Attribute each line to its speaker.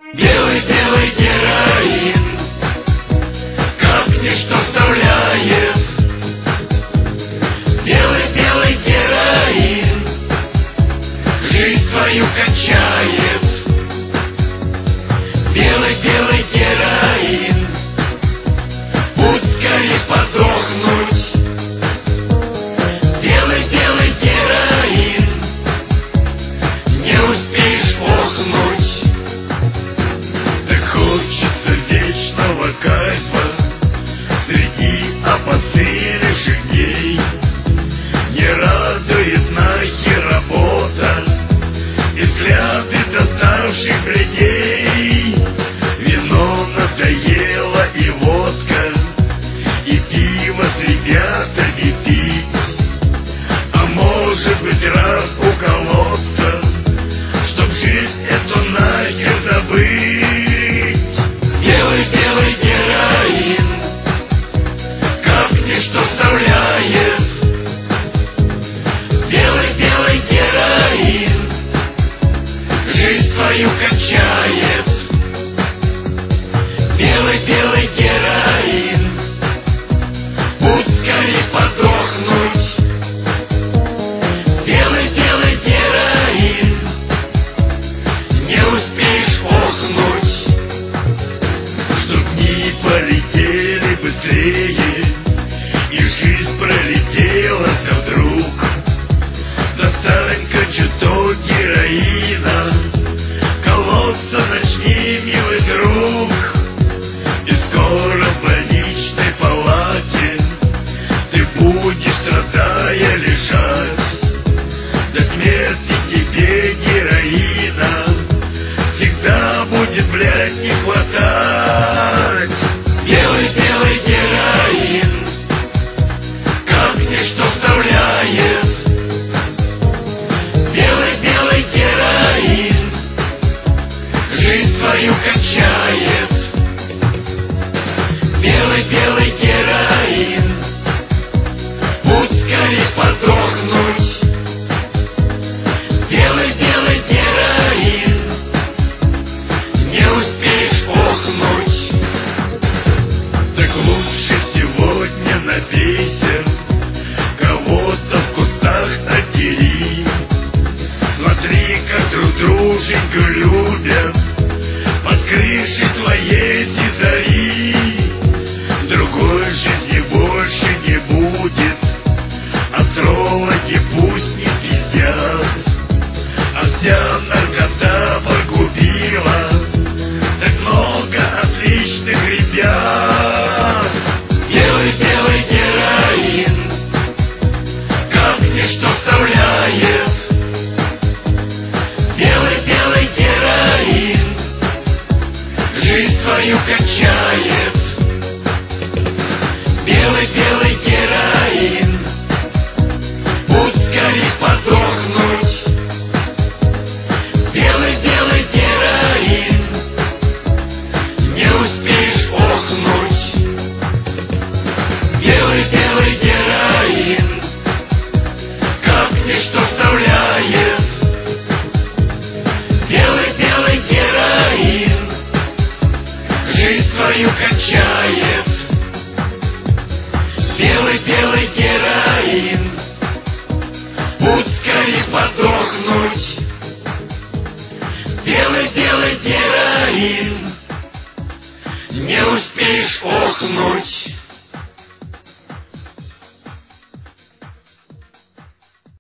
Speaker 1: Белый-белый героин, как ничто вставляет. Белый-белый героин, жизнь твою качает. Белый-белый героин, путь скорее подохнуть. Белый-белый героин, не успеешь охнуть. Так хочется вечного кайфа среди опостылевших дней. Не радует нахер работа и взгляды доставших людей. Вино надоело и водка, и пиво с ребятами пить. А может быть раз уколоться, чтоб жизнь эту нахер забыть. Белый-белый героин, как ничто вставляет. Белый-белый героин, жизнь твою качает. Белый-белый героин, путь скорее подохнуть. Белый-белый героин, не успеешь охнуть. Чтоб дни полетели быстрее и жизнь пролетела-ся вдруг. Достань-ка чуток героина, колоться начни, милый друг. И скоро в больничной палате ты будешь, страдая, лежать. До смерти тебе героина всегда будет, блядь, не хватать. Белый-белый героин, как ничто вставляет. Белый-белый героин, жизнь твою качает. Белый-белый героин, путь скорее подохнуть. Белый-белый героин, не успеешь охнуть. Так лучше сегодня напейся, кого-то в кустах отдели. Смотри, как друг друженьку любят под крышей твоей зари. Другой жизни больше не будет, астрологи пусть не пиздят. А вся наркота погубила так много отличных ребят. Белый-белый героин, как ничто вставляет. Белый-белый героин, жизнь твою качает. Белый-белый героин, путь скорее подохнуть. Белый-белый героин, не успеешь охнуть. Белый-белый героин, как ничто вставляет. Белый-белый героин, жизнь твою качает. Белый-белый героин, путь скорее подохнуть. Белый-белый героин, не успеешь охнуть.